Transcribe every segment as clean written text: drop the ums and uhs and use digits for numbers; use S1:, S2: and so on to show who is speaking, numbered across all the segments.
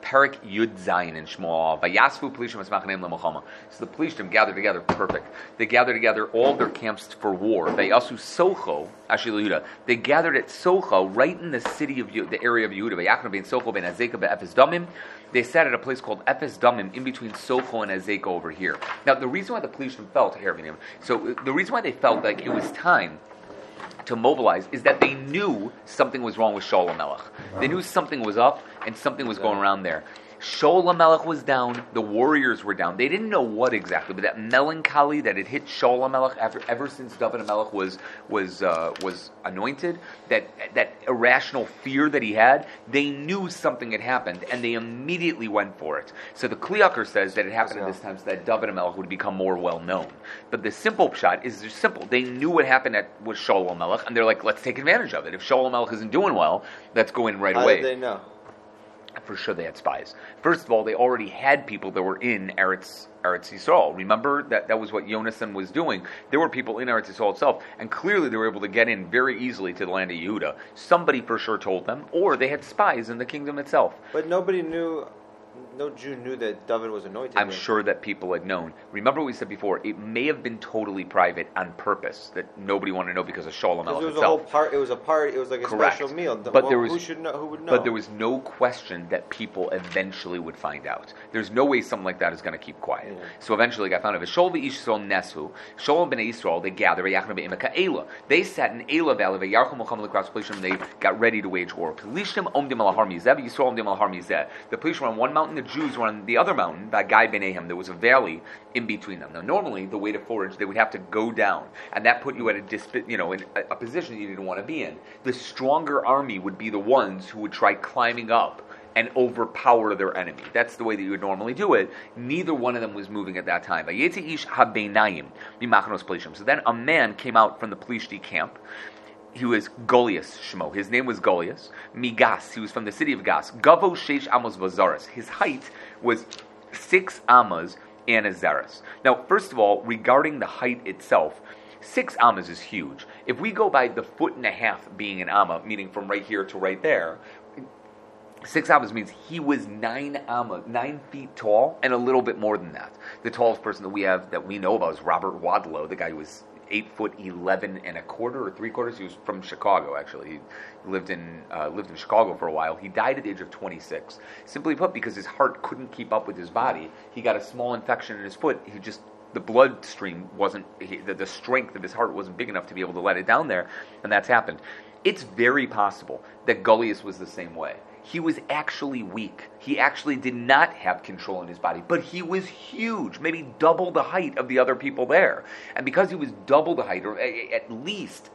S1: Perik Yud Zayin in Shmuel. Vayasvu Pelishtim es Machaneim leMilchama. So the Pelishtim gathered together. Perfect. They gathered together all their camps for war. Vayasu Socho Ashil Yehuda. They gathered at Socho, right in the city of the area of Yehuda. Vayachnu bein Socho bein Azekah be'Efes Damim. They sat at a place called Efes Damim, in between Socho and Azekah over here. Now, the reason why the Pelishtim felt here, so the reason why they felt like it was time to mobilize is that they knew something was wrong with Shaul HaMelech. They knew something was up and something was going around there. Shaul HaMelech was down, the warriors were down. They didn't know what exactly, but that melancholy that had hit Shaul HaMelech ever since David HaMelech was anointed, that irrational fear that he had, they knew something had happened, and they immediately went for it. So the Kli Yakar says that it happened at this time so that David HaMelech would become more well known. But the simple shot is just simple. They knew what happened with Shaul HaMelech, and they're like, let's take advantage of it. If Shaul HaMelech isn't doing well, let's go in right away.
S2: How did they know?
S1: For sure they had spies. First of all, they already had people that were in Eretz Yisrael. Remember, that was what Yonasan was doing. There were people in Eretz Yisrael itself, and clearly they were able to get in very easily to the land of Yehuda. Somebody for sure told them, or they had spies in the kingdom itself.
S2: But nobody knew, no Jew knew that David was anointed.
S1: I'm sure that people had known. Remember what we said before, it may have been totally private on purpose, that nobody wanted to know because of Shaul HaMelech itself.
S2: It was a party, it was like a special meal. Who should know? Who would know?
S1: But there was no question that people eventually would find out. There's no way something like that is going to keep quiet. Yeah. So eventually I found out. Shaul v'ish Yisrael nesu. Shaul b'nei Yisrael, they gathered. They sat in Elah valley. They got ready to wage war. Pelishtim omdim al har mizeh. Yisrael omdim al har mizeh. The Pelishtim were on one mountain. The Jews were on the other mountain. Bagai Benehem. There was a valley in between them. Now, normally the way to forage, they would have to go down, and that put you at in a position you didn't want to be in. The stronger army would be the ones who would try climbing up and overpower their enemy. That's the way that you would normally do it. Neither one of them was moving at that time. So then a man came out from the Plishti camp. He was Goliath Shmo. His name was Goliath. Migas. He was from the city of Gas. Gavo Sheish Amos Vazaris. His height was 6 amas and a zaris. Now, first of all, regarding the height itself, 6 amas is huge. If we go by the 1.5 being an amma, meaning from right here to right there, 6 amas means he was 9 feet tall, and a little bit more than that. The tallest person that we know about is Robert Wadlow, the guy who was 8'11" and a quarter or 3/4. He was from Chicago, actually. He lived in Chicago for a while. He died at the age of 26. Simply put, because his heart couldn't keep up with his body. He got a small infection in his foot. The bloodstream the strength of his heart wasn't big enough to be able to let it down there, and that's happened. It's very possible that Goliath was the same way. He was actually weak. He actually did not have control in his body, but he was huge, maybe double the height of the other people there. And because he was double the height, or at least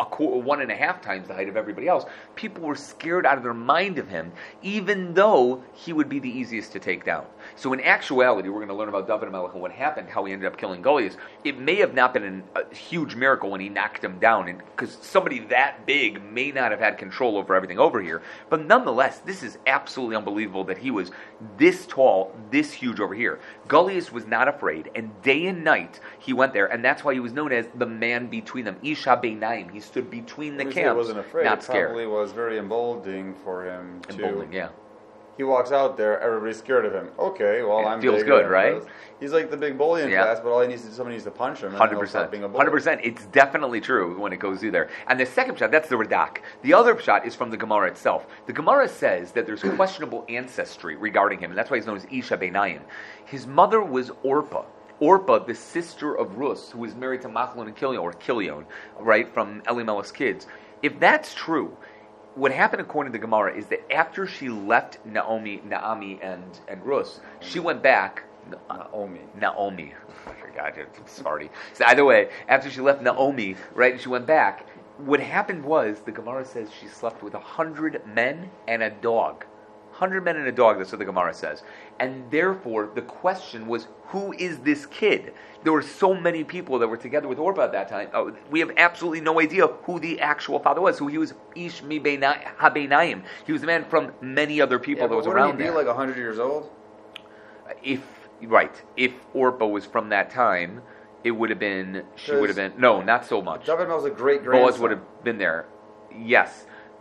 S1: 1.5 times the height of everybody else, people were scared out of their mind of him, even though he would be the easiest to take down. So in actuality, we're going to learn about David HaMelech and what happened, how he ended up killing Goliath. It may have not been a huge miracle when he knocked him down, because somebody that big may not have had control over everything over here. But nonetheless, this is absolutely unbelievable that he was this tall, this huge over here. Goliath was not afraid, and day and night he went there, and that's why he was known as the man between them, Isha Beinayim. He stood between the camps,
S3: he wasn't afraid.
S1: Not scared.
S3: It probably was very emboldening for him.
S1: Emboldening, yeah.
S3: He walks out there, everybody's scared of him. Okay, well, I'm
S1: feels good, right?
S3: He's like the big bully in class, but all he needs is somebody needs to punch him.
S1: 100%. 100%. It's definitely true when it goes through there. And the second shot, that's the Radak. The other shot is from the Gemara itself. The Gemara says that there's questionable ancestry regarding him, and that's why he's known as Isha Beinayim. His mother was Orpah. Orpah, the sister of Rus, who was married to Machlon and Kilion, right, from Elimelech's kids. If that's true, what happened according to the Gemara is that after she left Naomi and Rus, she went back. Naomi. I forgot it. Sorry. So either way, after she left Naomi, right, and she went back, what happened was, the Gemara says she slept with 100 men and a dog. 100 men and a dog, that's what the Gemara says. And therefore, the question was, who is this kid? There were so many people that were together with Orpah at that time. We have absolutely no idea who the actual father was. Who he was, Ish mi ha-beinayim. He was a man from many other people that was around there.
S3: Wouldn't he be like 100 years old?
S1: If Orpah was from that time, it would have been, no, not so much.
S3: David was a great grandson.
S1: Boaz would have been there, yes.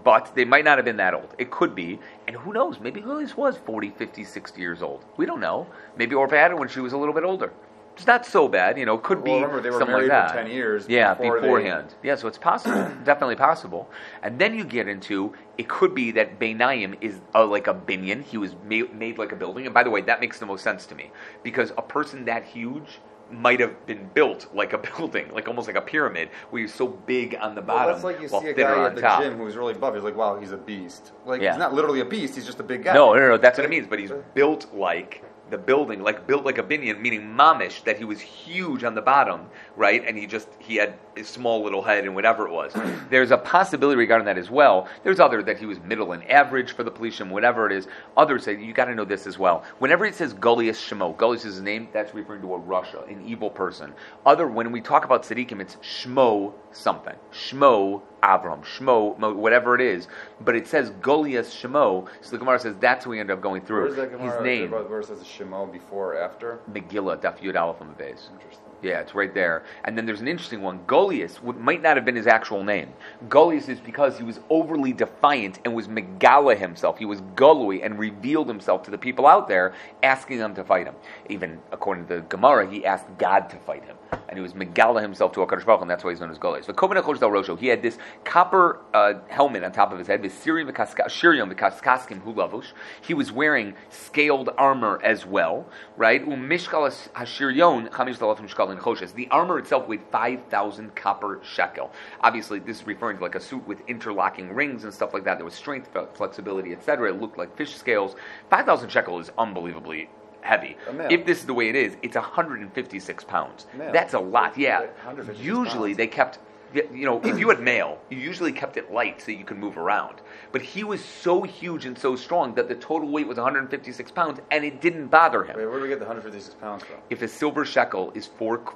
S1: But they might not have been that old. It could be. And who knows? Maybe Goliath was 40, 50, 60 years old. We don't know. Maybe Orpah had it when she was a little bit older. It's not so bad. Could be
S3: remember, they were
S1: something
S3: married
S1: like that.
S3: for 10 years
S1: beforehand. Yeah, so it's possible. Definitely possible. And then you get into, it could be that Beinayim is like a binyan. He was made like a building. And by the way, that makes the most sense to me. Because a person that huge might have been built like a building, like almost like a pyramid, where you're so big on the bottom.
S3: Well, that's like you see a
S1: thinner
S3: guy
S1: on
S3: at the
S1: top.
S3: gym who's really buff. He's like, wow, he's a beast. Like,
S1: Yeah.
S3: he's not literally a beast. He's just a big guy.
S1: No, that's what it means. But he's built like the building, like built like a binyan, meaning mamish, that he was huge on the bottom, right? And he had a small little head and whatever it was. There's a possibility regarding that as well. There's other that he was middle and average for the Pelishtim, whatever it is. Others say, you got to know this as well. Whenever it says Goliath Shemo, Goliath is his name, that's referring to a Rasha, an evil person. When we talk about Tzaddikim, it's Shmo something. Shmo Avram, Shmo, whatever it is. But it says Goliath Shemo, so the Gemara says that's who we end up going through.
S3: Where's that Gemara?
S1: His name.
S3: Where it says Shemo before or after?
S1: Megillah, Daf Yud Aleph on the base.
S3: Interesting.
S1: Yeah, it's right there. And then there's an interesting one. Goliath might not have been his actual name. Goliath is because he was overly defiant and was Megala himself. He was Golui and revealed himself to the people out there, asking them to fight him. Even according to the Gemara, he asked God to fight him. And he was Megala himself to HaKadosh Baruch Hu, and that's why he's known as Goliath. So Koben HaChosh Del Rosho, he had this copper helmet on top of his head, Shirion V'Kaskaskim Hu Lavush. He was wearing scaled armor as well, right? Mishkal HaShirion Chamish Dalaf Mishkal in Choshes. The armor itself weighed 5,000 copper shekel. Obviously, this is referring to like a suit with interlocking rings and stuff like that. There was strength, flexibility, etc. It looked like fish scales. 5,000 shekel is unbelievably heavy. If this is the way it is, it's 156 pounds. That's a lot. Yeah. Usually they kept, if you had mail, you usually kept it light so you could move around. But he was so huge and so strong that the total weight was 156 pounds, and it didn't bother him.
S3: Wait, where do we get the 156 pounds from?
S1: If a silver shekel is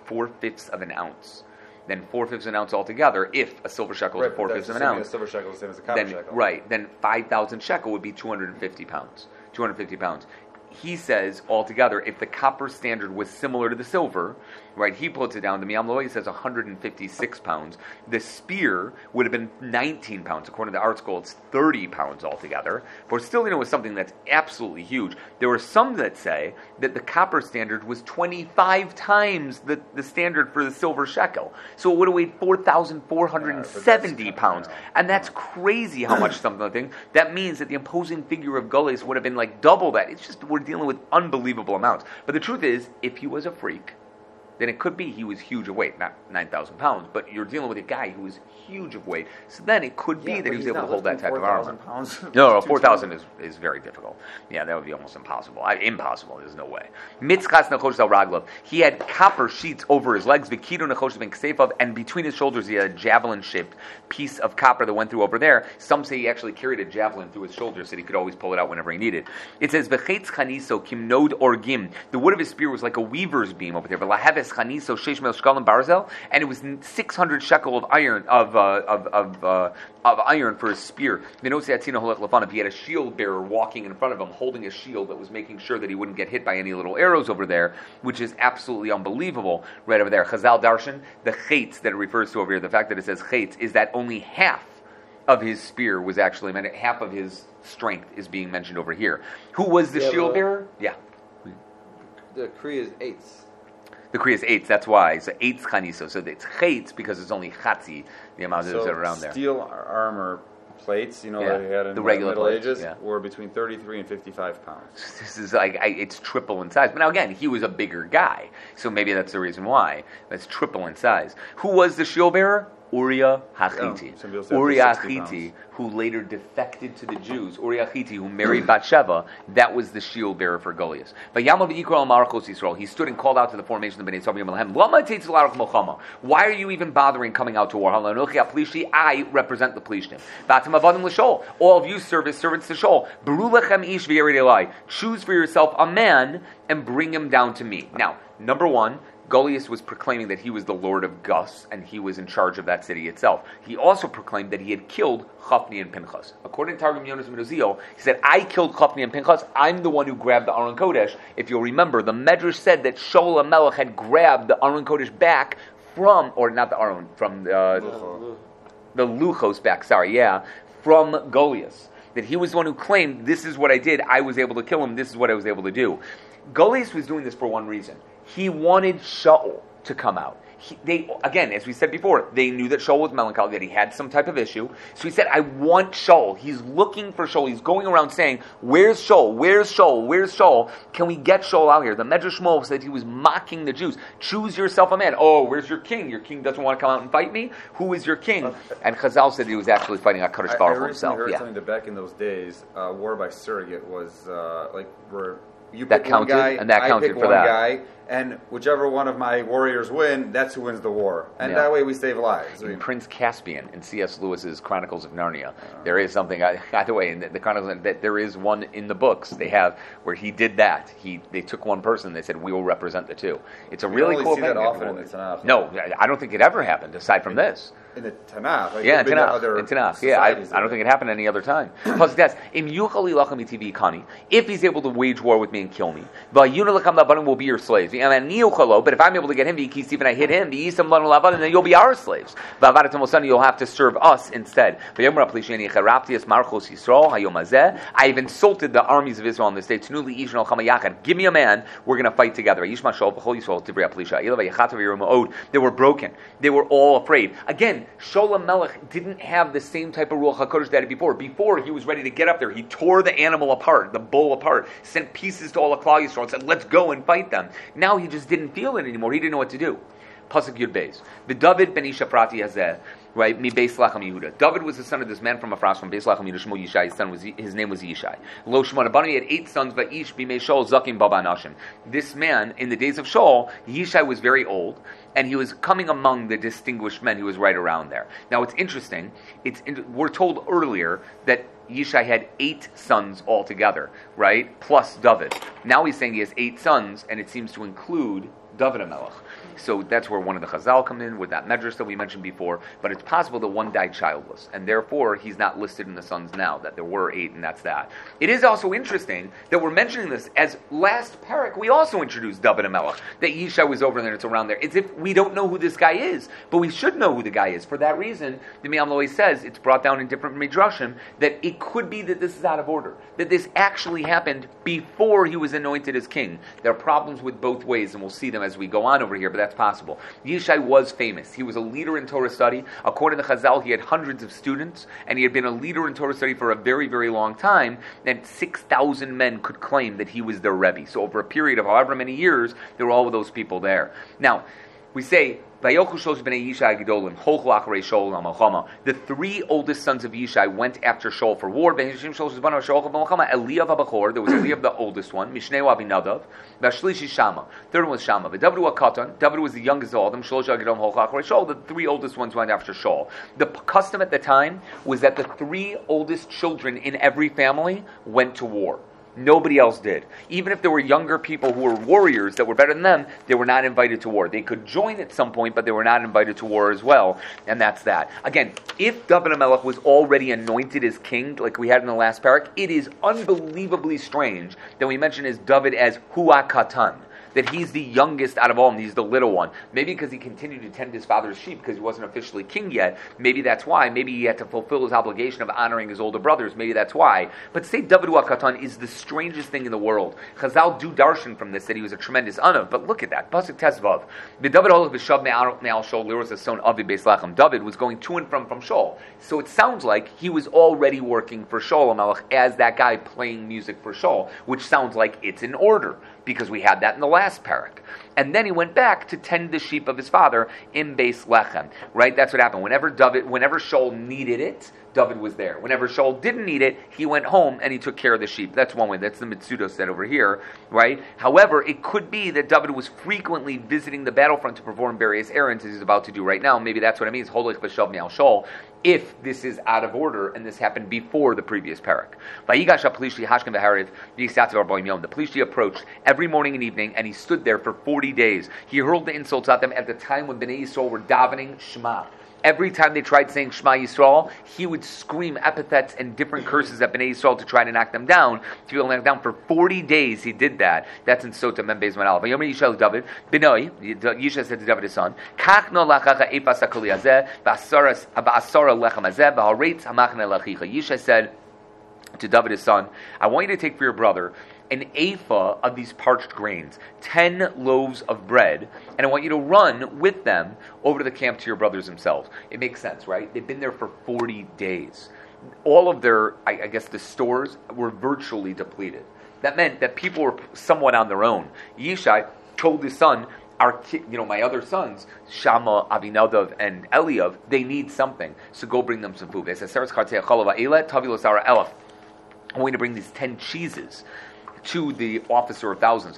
S1: 4/5 of an ounce, then 4/5 of an ounce altogether, if a silver shekel is 4/5 of an ounce,
S3: a silver shekel is the same as a copper shekel.
S1: Right, then 5,000 shekel would be 250 pounds. 250 pounds. He says altogether, if the copper standard was similar to the silver, right, he puts it down to Miyam Loy, he says 156 pounds. The spear would have been 19 pounds. According to the Art School, it's 30 pounds altogether. But still, it was something that's absolutely huge. There were some that say that the copper standard was 25 times the standard for the silver shekel. So it would have weighed 4,470 pounds. And that's crazy how much something. That means that the imposing figure of Goliath would have been like double that. It's just, we're dealing with unbelievable amounts. But the truth is, if he was a freak, then it could be he was huge of weight, not 9,000 pounds, but you're dealing with a guy who was huge of weight. So then it could be that he was able to hold that type of armor. No, 4,000 is very difficult. Yeah, that would be almost impossible. Impossible, there's no way. Mitzchas Nechosh Zal Raglov. He had copper sheets over his legs, Vikidu Nechosh Ben Ksefov, and between his shoulders he had a javelin-shaped piece of copper that went through over there. Some say he actually carried a javelin through his shoulders so he could always pull it out whenever he needed. It says, V'chetz Chaniso Kimnod Orgim. The wood of his spear was like a weaver's beam over there. V'laheves Chaniso Sheish Mel Shkalim Barzel, and it was 600 shekel of iron of iron for his spear. He had a shield bearer walking in front of him, holding a shield that was making sure that he wouldn't get hit by any little arrows over there, which is absolutely unbelievable. Right over there, Chazal Darshan, the chetz that it refers to over here, the fact that it says chetz is that only half of his spear was actually meant. Half of his strength is being mentioned over here. Who was the shield bearer? Yeah.
S2: The Kriya is eighths.
S1: The Kriya is eights, that's why. So eights chaniso. So it's chetz because it's only chatzi, the amount that is around there.
S3: Steel armor plates, that they had in
S1: the regular
S3: Middle
S1: plates,
S3: Ages, were between 33 and 55 pounds.
S1: This is like, it's triple in size. But now again, he was a bigger guy. So maybe that's the reason why. That's triple in size. Who was the shield bearer? Uriah Hachiti. Uriah Hachiti, who later defected to the Jews. Uriah Hachiti, who married Bathsheba, that was the shield bearer for Goliath. But Yamav Yikra Marcos Yisrael, he stood and called out to the formation of the Bnei Tzavim Malahem. Why are you even bothering coming out to war? I represent the Plishtim. All of you servants to Shaul. Choose for yourself a man and bring him down to me. Now, number one, Goliath was proclaiming that he was the Lord of Gus, and he was in charge of that city itself. He also proclaimed that he had killed Chafni and Pinchas. According to Targum Yonas Menuzio, he said, I killed Chafni and Pinchas, I'm the one who grabbed the Aron Kodesh. If you'll remember, the Medrash said that Shaul HaMelech had grabbed the Aron Kodesh back from, or not the Aron, from the Luchos back, from Goliath. That he was the one who claimed, this is what I did, I was able to kill him, this is what I was able to do. Goliath was doing this for one reason. He wanted Shaul to come out. They, again, as we said before, they knew that Shaul was melancholy, that he had some type of issue. So he said, I want Shaul. He's looking for Shaul. He's going around saying, where's Shaul? Where's Shaul? Where's Shaul? Can we get Shaul out here? The Medrash Shmuel said he was mocking the Jews. Choose yourself a man. Oh, where's your king? Your king doesn't want to come out and fight me? Who is your king? And Chazal said he was actually fighting HaKadosh Baruch Hu himself.
S3: I heard something that back in those days, war by surrogate was where you
S1: that
S3: pick
S1: counted,
S3: one guy,
S1: and that
S3: I
S1: counted
S3: pick
S1: for
S3: one
S1: that.
S3: guy, and whichever one of my warriors win, that's who wins the war. And
S1: Yeah.
S3: that way we save lives. I mean,
S1: Prince Caspian in C.S. Lewis's Chronicles of Narnia. There is something, either way, in the Chronicles, that there is one in the books they have where he did that. They took one person and they said, we will represent the two. It's a
S3: you
S1: really
S3: don't
S1: cool
S3: see
S1: thing.
S3: that often in the Tanakh.
S1: No, I don't think it ever happened aside from this.
S3: In the Tanakh. Like,
S1: Yeah, in
S3: there've been
S1: Tanakh.
S3: other
S1: In Tanakh. Yeah, I
S3: societies
S1: don't think it happened any other time. Plus, that's if he's able to wage war with me and kill me, will be your slaves. But if I'm able to get him, even I hit him, then you'll be our slaves. You'll have to serve us instead. I've insulted the armies of Israel in this day. Give me a man, we're going to fight together. They were broken. They were all afraid. Again, Sholem Melech didn't have the same type of Ruach HaKodesh that he had before. Before, he was ready to get up there. He tore the animal apart, the bull apart, sent pieces to all the Klal Yisrael and said, let's go and fight them. Now he just didn't feel it anymore. He didn't know what to do. Pasuk Yud Beis. V'David ben Isha Prati Hazeh, right? Mi Beis Lachem Yehuda. David was the son of this man from Ephraim, from Beis Lachem Yehuda. Shmo Yishai. His name was Yishai. Lo Shemona Banu. He had 8 sons. Va'ish b'mei Shaul Zakim Baba Nashim. This man, in the days of Shaul, Yishai was very old, and he was coming among the distinguished men. He was right around there. Now it's interesting. We're told earlier that Yishai had 8 sons altogether, right? Plus David. Now he's saying he has 8 sons, and it seems to include David HaMelech. So that's where one of the Chazal come in with that medrash that we mentioned before. But it's possible that one died childless, and therefore he's not listed in the sons now. That there were 8, and that's that. It is also interesting that we're mentioning this as last parak. We also introduced David HaMelech, that Yishai was over there, and it's around there. It's if we don't know who this guy is, but we should know who the guy is. For that reason, the Me'am Loei says it's brought down in different midrashim that it could be that this is out of order, that this actually happened before he was anointed as king. There are problems with both ways, and we'll see them as we go on over here. But that's possible. Yishai was famous. He was a leader in Torah study. According to Chazal, he had hundreds of students, and he had been a leader in Torah study for a very, very long time, and 6,000 men could claim that he was their Rebbe. So over a period of however many years, there were all of those people there. Now, we say, the 3 oldest sons of Yishai went after Shaul for war. There was Eliav the oldest one, Mishneu Abinadav, third one was Shammah. David was the youngest of all of them. The 3 oldest ones went after Shaul. The custom at the time was that the 3 oldest children in every family went to war. Nobody else did. Even if there were younger people who were warriors that were better than them, they were not invited to war. They could join at some point, but they were not invited to war as well. And that's that. Again, if David HaMelech was already anointed as king, like we had in the last parak, it is unbelievably strange that we mention his David as Hua Katan, that he's the youngest out of all, and he's the little one. Maybe because he continued to tend his father's sheep because he wasn't officially king yet. Maybe that's why. Maybe he had to fulfill his obligation of honoring his older brothers. Maybe that's why. But to say David Katan is the strangest thing in the world. Chazal do darshan from this that he was a tremendous anav. But look at that. Pasuk Tesvav. David was going to and from Shaul. So it sounds like he was already working for Shaul HaMelech as that guy playing music for Shaul, which sounds like it's in order, because we had that in the last parak. And then he went back to tend the sheep of his father in Beis Lechem. Right? That's what happened. Whenever Shaul needed it, David was there. Whenever Shaul didn't need it, he went home and he took care of the sheep. That's one way. That's the Mitsudo said over here, right? However, it could be that David was frequently visiting the battlefront to perform various errands as he's about to do right now. Maybe that's what it means. Holich b'shav me'al Shaul. If this is out of order and this happened before the previous parak. The Plishti approached every morning and evening, and he stood there for 40 days. He hurled the insults at them at the time when Bnei Yisrael were davening Shema. Every time they tried saying Shema Yisrael, he would scream epithets and different curses at Bnei Yisrael to try to knock them down. To be able to knock them down for 40 days, he did that. That's in Sota Mem Beis Manal. Vayomer Yishai David, Benoi, Yishai said to David his son, Kach no lachacha efas hakoli hazeh, ba'asara lechem hazeh, ba'haretz hamachne lachicha. Yishai said to David his son, I want you to take for your brother an ephah of these parched grains, 10 loaves of bread, and I want you to run with them over to the camp to your brothers themselves. It makes sense, right? They've been there for 40 days. All of their, I guess, the stores were virtually depleted. That meant that people were somewhat on their own. Yishai told his son, my other sons, Shama, Avinadav, and Eliav, they need something, so go bring them some food. I want you to bring these 10 cheeses to the officer of thousands.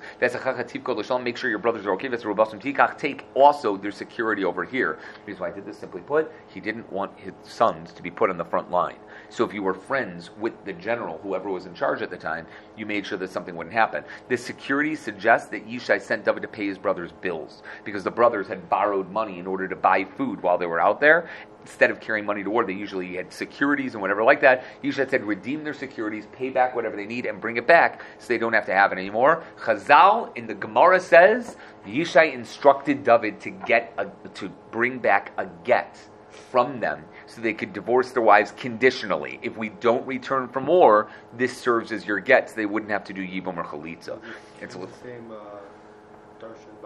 S1: Make sure your brothers are okay. Take also their security over here. The reason why I did this, simply put, he didn't want his sons to be put on the front line. So if you were friends with the general, whoever was in charge at the time, you made sure that something wouldn't happen. The security suggests that Yishai sent David to pay his brothers' bills because the brothers had borrowed money in order to buy food while they were out there. Instead of carrying money to war, they usually had securities and whatever like that. Yishai said, redeem their securities, pay back whatever they need, and bring it back so they don't have to have it anymore. Chazal in the Gemara says, Yishai instructed David to bring back a get from them so they could divorce their wives conditionally. If we don't return from war, this serves as your get, so they wouldn't have to do Yibum or Chalitza.
S4: It's the same darshan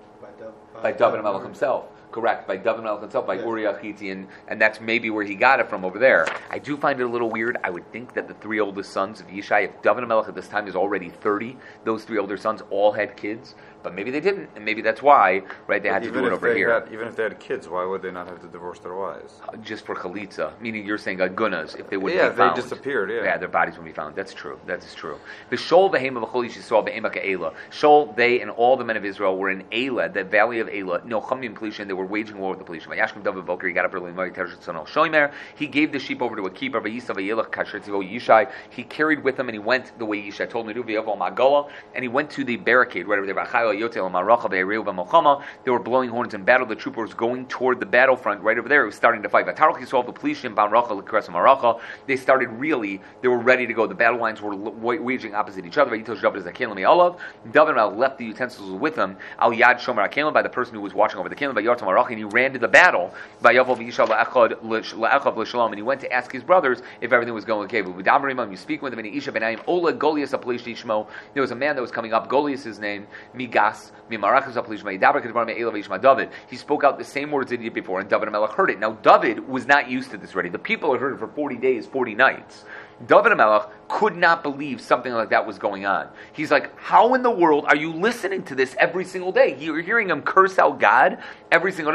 S1: by David HaMelech himself. Correct, by David HaMelech himself, by Uriah Achiti, and that's maybe where he got it from over there. I do find it a little weird. I would think that the 3 oldest sons of Yishai, if David HaMelech at this time is already 30, those 3 older sons all had kids, but maybe they didn't, and maybe that's why, right, they had to do it over here.
S3: Even if they had kids, why would they not have to divorce their wives?
S1: Just for chalitza, meaning you're saying gunas, if they wouldn't be found.
S3: They disappeared,
S1: Yeah, their bodies wouldn't be found. That's true. That is true. The Shol v'heim v'chol yisrael v'emak ha'ela. Shol, they and all the men of Israel were in Elah, the valley of Elah. No chamim Pelisha, they were waging war with the Pelisha. Vayashkem David Boker, he got up early in the morning. Shomer, he gave the sheep over to a keeper. Vayisa v'yelach kashetzivo Yishai. He carried with him and he went the way Yishai told him to do. V'yavo magola, and he went to the barricade right over there. V'chayil yotel maracha v'ereu v'mochama. They were blowing horns in battle. The trooper was going toward the battlefront right over there. It was starting to fight. V'tarach yisrael the Pelishim b'amracha l'kres maracha. They started really. They were ready to go. The battle lines were waging opposite each other. V'yitosh David zaken l'mi'olav. David left the utensils with him. Al yad shomer hakelim, by the person who was watching over the kelim. V'yartam maracha, and he ran to the battle. V'yavol v'yishal la'echav l'shalom, and he went to ask his brothers if everything was going okay. V'damerim, you speak with him. And Isha benayim Ola Goliath apelishti shmo. There was a man that was coming up. Goliath, his name. Migas mimarachas apelishma. Yidaber kedvar me'elav yishma David. He spoke out the same words that he did before, and David HaMelech heard it. Now David was not used to this already. The people had heard it for 40 days, 40 nights. David HaMelech could not believe something like that was going on. He's like, how in the world are you listening to this every single day? You're hearing him curse out God every single day.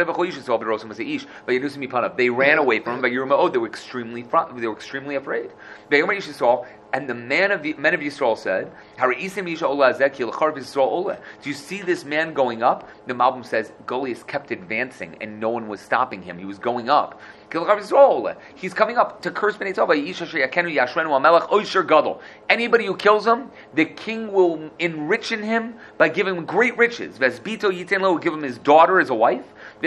S1: They ran away from him. They were extremely afraid. And the men of Yisrael said, do you see this man going up? The Malbim says, Goliath kept advancing and no one was stopping him. He was going up. He's coming up to curse Bnei Yisrael. Anybody who kills him, the king will enrich in him by giving him great riches. Will give him his daughter as a wife.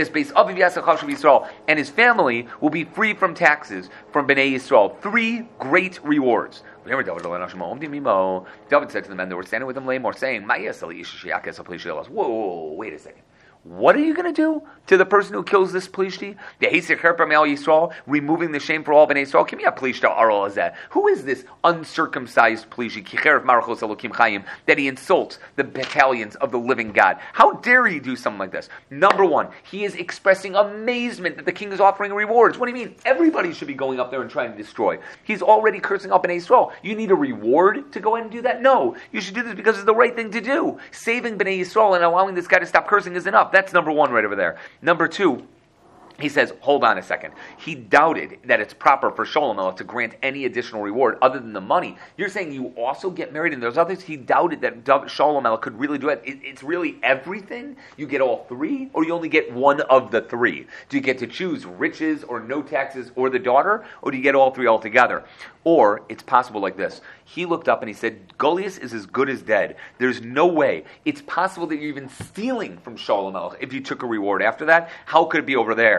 S1: And his family will be free from taxes from Bnei Yisrael. 3 great rewards. David said to the men that were standing with him, saying, whoa, wait a second. What are you going to do to the person who kills this Plishti? Removing the shame for all Bnei Yisrael. Who is this uncircumcised Plishti that he insults the battalions of the living God? How dare he do something like this? Number one, he is expressing amazement that the king is offering rewards. What do you mean? Everybody should be going up there and trying to destroy. He's already cursing out Bnei Yisrael. You need a reward to go ahead and do that? No. You should do this because it's the right thing to do. Saving Bnei Yisrael and allowing this guy to stop cursing is enough. That's number one right over there. Number two, he says, hold on a second. He doubted that it's proper for Shlomo to grant any additional reward other than the money. You're saying you also get married and there's others? He doubted that Shlomo could really do it. It's really everything? You get all 3? Or you only get one of the 3? Do you get to choose riches or no taxes or the daughter? Or do you get all 3 altogether? Or it's possible like this. He looked up and he said, Goliath is as good as dead. There's no way. It's possible that you're even stealing from Shalom Melech if you took a reward after that. How could it be over there?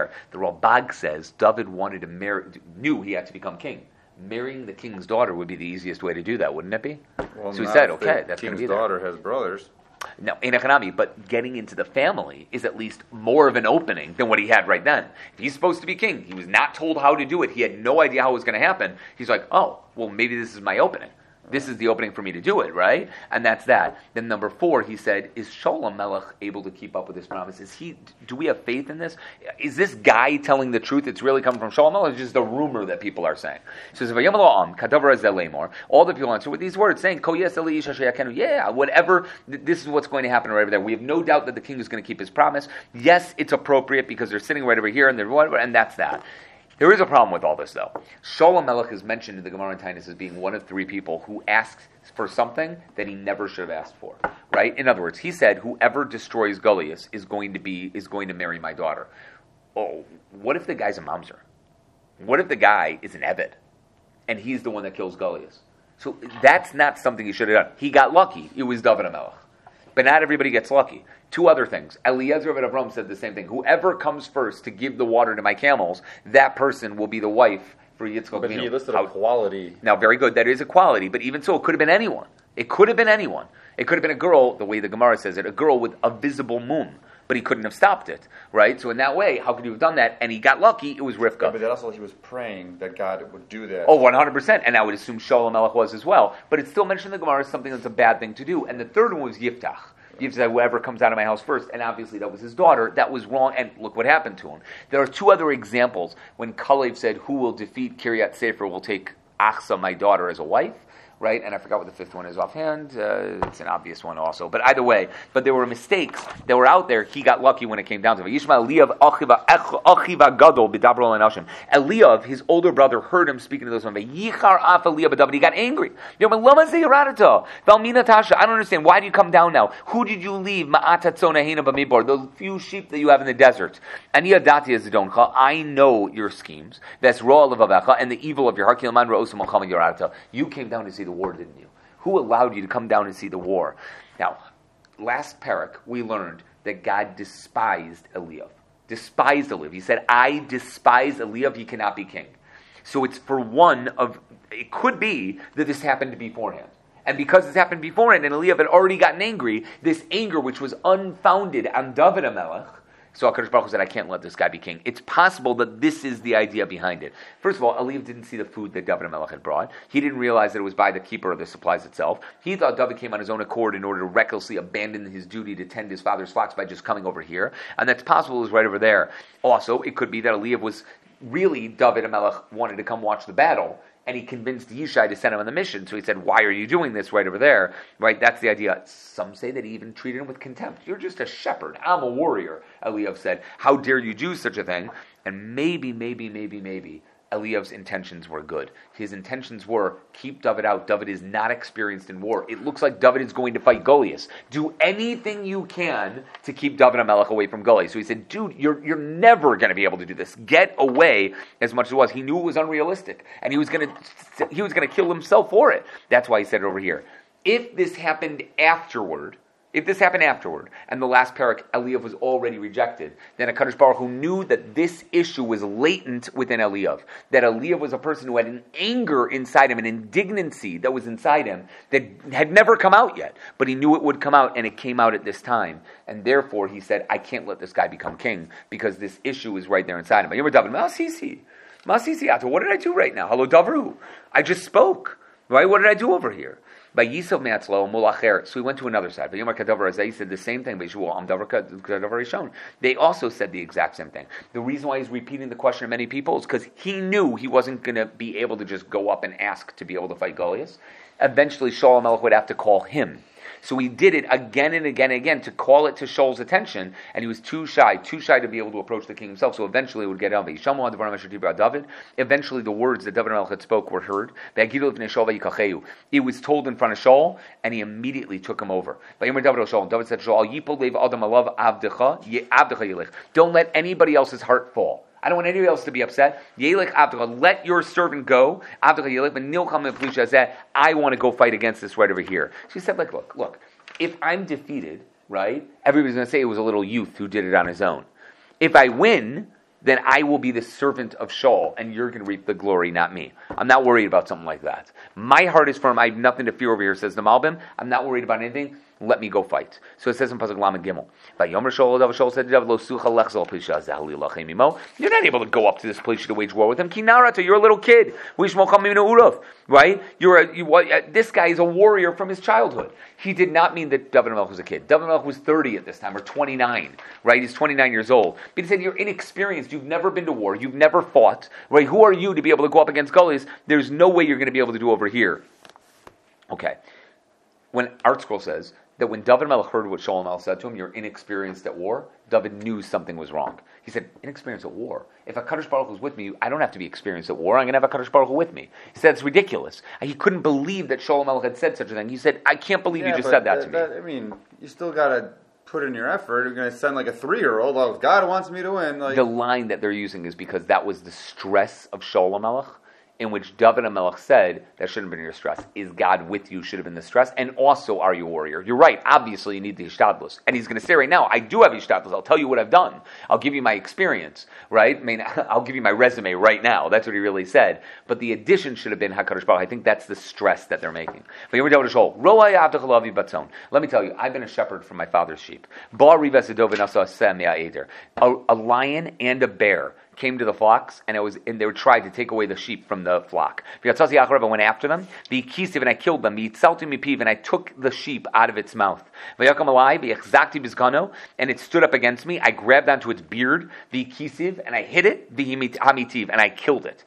S1: there. The Ralbag says David knew he had to become king. Marrying the king's daughter would be the easiest way to do that, wouldn't it be?
S3: Well,
S1: so he said, okay,
S3: the
S1: that's going to
S3: king's
S1: be there.
S3: daughter has brothers.
S1: No, in economy, but getting into the family is at least more of an opening than what he had right then. If he's supposed to be king, he was not told how to do it. He had no idea how it was going to happen. He's like, oh, well, maybe this is my opening. This is the opening for me to do it, right? And that's that. Then number 4, he said, is Shaul Melech able to keep up with his promise? Do we have faith in this? Is this guy telling the truth? It's really coming from Shaul Melech? It's just a rumor that people are saying. So he says, all the people answer with these words, saying, yeah, whatever, this is what's going to happen right over there. We have no doubt that the king is going to keep his promise. Yes, it's appropriate because they're sitting right over here, and that's that. There is a problem with all this, though. Shaul Melech is mentioned in the Gemara in Tainus as being one of 3 people who asks for something that he never should have asked for. Right? In other words, he said, "Whoever destroys Goliath is going to marry my daughter." Oh, what if the guy's a mamzer? What if the guy is an Ebed, and he's the one that kills Goliath? So that's not something he should have done. He got lucky. It was David HaMelech. But not everybody gets lucky. 2 other things. Eliezer of Avram said the same thing. Whoever comes first to give the water to my camels, that person will be the wife for Yitzchak.
S3: But he listed a quality.
S1: Now, very good. That is a quality. But even so, it could have been anyone. It could have been anyone. It could have been a girl, the way the Gemara says it, a girl with a visible moon. But he couldn't have stopped it, right? So in that way, how could he have done that? And he got lucky. It was Rivka.
S3: Yeah, but that also he was praying that God would do that.
S1: Oh, 100%. And I would assume Shaul Melech was as well. But it's still mentioned in the Gemara as something that's a bad thing to do. And the third one was Yiftach. Yiftach said, whoever comes out of my house first. And obviously that was his daughter. That was wrong. And look what happened to him. There are 2 other examples when Kalev said, who will defeat Kiryat Sefer will take Achsa, my daughter, as a wife. Right? And I forgot what the 5th one is offhand. It's an obvious one also. But either way, there were mistakes that were out there. He got lucky when it came down to it. Eliav, his older brother, heard him speaking to those men. He got angry. I don't understand. Why do you come down now? Who did you leave? Those few sheep that you have in the desert. I know your schemes. That's and the evil of your heart. You came down to see the war, didn't you? Who allowed you to come down and see the war? Now, last parak, we learned that God despised Eliav. Despised Eliav. He said, I despise Eliav, he cannot be king. So it's it could be that this happened beforehand. And because this happened beforehand and Eliav had already gotten angry, this anger which was unfounded on David HaMelech, so HaKadosh Baruch Hu said, I can't let this guy be king. It's possible that this is the idea behind it. First of all, Eliav didn't see the food that David HaMelech had brought. He didn't realize that it was by the keeper of the supplies itself. He thought David came on his own accord in order to recklessly abandon his duty to tend his father's flocks by just coming over here. And that's possible it was right over there. Also, it could be that Eliav was really, David HaMelech wanted to come watch the battle, and he convinced Yishai to send him on the mission. So he said, why are you doing this right over there? Right? That's the idea. Some say that he even treated him with contempt. You're just a shepherd. I'm a warrior, Eliav said. How dare you do such a thing? And maybe, Eliav's intentions were good. His intentions were, keep David out. David is not experienced in war. It looks like David is going to fight Goliath. Do anything you can to keep David HaMelech away from Goliath. So he said, dude, you're never going to be able to do this. Get away as much as it was. He knew it was unrealistic. And he was going to kill himself for it. That's why he said it over here. If this happened afterward, and the last parak, Eliav was already rejected, then HaKadosh Baruch Hu knew that this issue was latent within Eliav. That Eliav was a person who had an anger inside him, an indignancy that was inside him that had never come out yet. But he knew it would come out, and it came out at this time. And therefore he said, I can't let this guy become king, because this issue is right there inside him. What did I do right now? Hello, Davru. I just spoke. Right? What did I do over here? By Yisov Me'atzlo, Mulacher. So we went to another side. But Yomar Kadavar Azai said the same thing. They also said the exact same thing. The reason why he's repeating the question of many people is because he knew he wasn't going to be able to just go up and ask to be able to fight Goliath. Eventually, Shaul HaMelech would have to call him. So he did it again and again and again to call it to Shaul's attention, and he was too shy to be able to approach the king himself. So eventually it would get out. Eventually the words that David HaMelech had spoke were heard. It was told in front of Shaul, and he immediately took him over. David said, don't let anybody else's heart fall. I don't want anybody else to be upset. Let your servant go. I want to go fight against this right over here. She said, look, if I'm defeated, right, everybody's going to say it was a little youth who did it on his own. If I win, then I will be the servant of Shaul, and you're going to reap the glory, not me. I'm not worried about something like that. My heart is firm. I have nothing to fear over here, says the Malbim. I'm not worried about anything. Let me go fight. So it says in Pasuk Lamed Gimel. Shaul said to David, Lo sucha lechzol plisha zeh lilachem imo. You're not able to go up to this place to wage war with him. Ki narata, you're a little kid. Right? This guy is a warrior from his childhood. He did not mean that David Melech was a kid. David Melech was 30 at this time, or 29. Right? He's 29 years old. But he said, you're inexperienced. You've never been to war. You've never fought. Right? Who are you to be able to go up against Goliath? There's no way you're going to be able to do over here. Okay. When Art Scroll says that when David Melech heard what Shaul Melech said to him, you're inexperienced at war, David knew something was wrong. He said, inexperienced at war? If a Kadosh Baruch Hu was with me, I don't have to be experienced at war. I'm going to have a Kadosh Baruch Hu with me. He said, it's ridiculous. He couldn't believe that Shaul Melech had said such a thing. He said, I can't believe you just said that to me.
S3: I mean, you still got to put in your effort. You're going to send like a 3-year-old, oh, God wants me to win.
S1: The line that they're using is because that was the stress of Shaul Melech, in which David HaMelech said, that shouldn't have been your stress. Is God with you should have been the stress. And also, are you a warrior? You're right. Obviously, you need the Hishtadlus. And he's going to say right now, I do have Hishtadlus. I'll tell you what I've done. I'll give you my experience, right? I mean, I'll give you my resume right now. That's what he really said. But the addition should have been HaKadosh Baruch. I think that's the stress that they're making. Let me tell you, I've been a shepherd for my father's sheep. A lion and a bear came to the flocks, and they were trying to take away the sheep from the flock. I went after them, and I killed them, and I took the sheep out of its mouth. And it stood up against me. I grabbed onto its beard, and I hit it, and I killed it.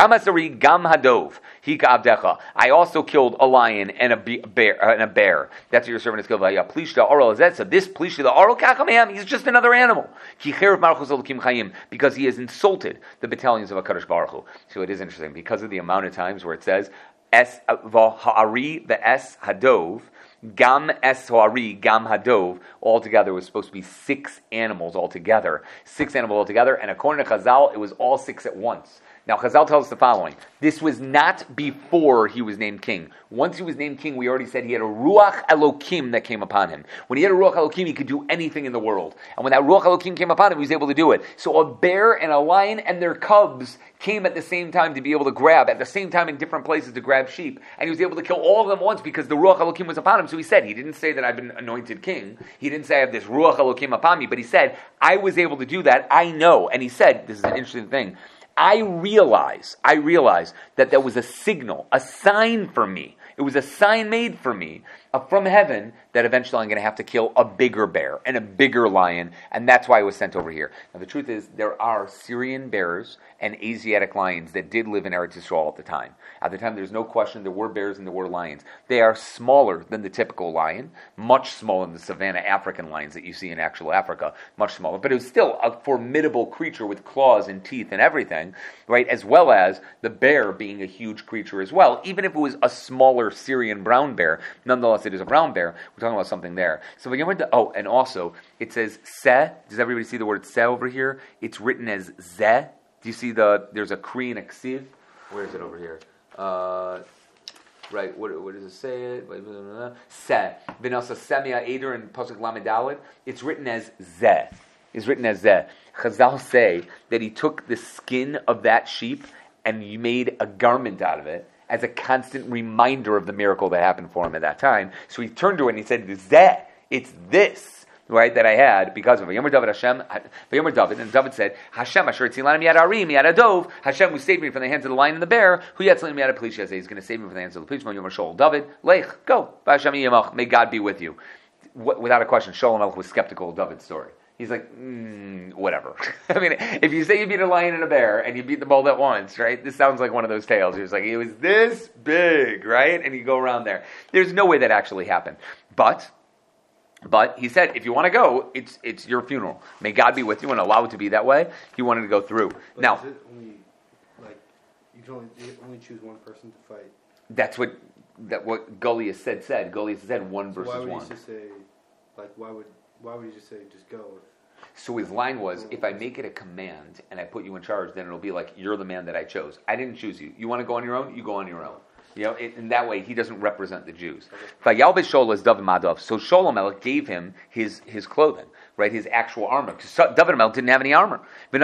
S1: I also killed a lion and a bear. That's what your servant is killed. So this Plishta the Oral Kachamam, he's just another animal. Because he has insulted the battalions of HaKadosh Baruch Hu. So it is interesting, because of the amount of times where it says, Es V'Ha'ari Ve'es Hadov, Gam Es Ha'ari Gam Hadov, altogether was supposed to be 6 animals altogether. 6 animals altogether, and according to Chazal, it was all 6 at once. Now, Chazal tells us the following. This was not before he was named king. Once he was named king, we already said he had a Ruach Elokim that came upon him. When he had a Ruach Elokim, he could do anything in the world. And when that Ruach Elokim came upon him, he was able to do it. So a bear and a lion and their cubs came at the same time to be able to grab, at the same time in different places to grab sheep. And he was able to kill all of them once because the Ruach Elokim was upon him. So he said, he didn't say that I've been anointed king. He didn't say I have this Ruach Elokim upon me. But he said, I was able to do that. I know. And he said, this is an interesting thing, I realize that there was a signal, a sign for me. It was a sign made for me from heaven that eventually I'm going to have to kill a bigger bear and a bigger lion, and that's why I was sent over here. Now the truth is, there are Syrian bears and Asiatic lions that did live in Eretz Yisrael at the time. At the time, there's no question there were bears and there were lions. They are smaller than the typical lion, much smaller than the savanna African lions that you see in actual Africa, much smaller. But it was still a formidable creature with claws and teeth and everything, right? As well as the bear being a huge creature as well. Even if it was a smaller Syrian brown bear, nonetheless, it is a brown bear. We're talking about something there. So and also, it says Seh. Does everybody see the word Seh over here? It's written as Zeh. Do you see there's a Kri and a Ksiv? Where is it over here? Right, what does it say? Seh. Vinasa Semia Eder and Pasuk Lamedalid. It's written as Zeh. It's written as Zeh. Chazal say that he took the skin of that sheep and he made a garment out of it as a constant reminder of the miracle that happened for him at that time. So he turned to it and he said, Zeh, it's this, right, that I had because of it. Yomer David Hashem, and David said, Hashem, Asher Tzilanim Yad Arim, Yad Adov, Hashem who saved me from the hands of the lion and the bear, who Yad Tzilanim Yad Plishah, he's going to save me from the hands of the Plishah, Yomer Shol David, Lech, go, Hashem Yemach, may God be with you. Without a question, Shaul Melech was skeptical of David's story. He's like, whatever. I mean, if you say you beat a lion and a bear and you beat them both at once, right? This sounds like one of those tales. He was like, it was this big, right? And you go around there. There's no way that actually happened. But he said, if you want to go, it's your funeral. May God be with you and allow it to be that way. He wanted to go through.
S4: But
S1: now,
S4: is it only, you can only choose one person to fight?
S1: That's what Goliath said. Goliath said 1 versus 1.
S4: Why would he just say, why would he just say, just go?
S1: So his line was, if I make it a command and I put you in charge, then it'll be like, you're the man that I chose. I didn't choose you. You want to go on your own? You go on your own. You know, in that way, he doesn't represent the Jews. So Shaul HaMelech gave him his clothing. right? His actual armor. Because David HaMelech didn't have any armor.